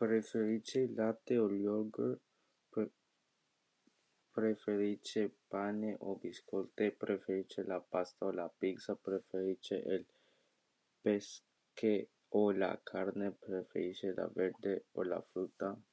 Preferisce il latte o yogurt? Pre- Preferisce pane o biscotti? Preferisce la pasta o la pizza? Preferisce el pesce o la carne? Preferisce la verde o la fruta?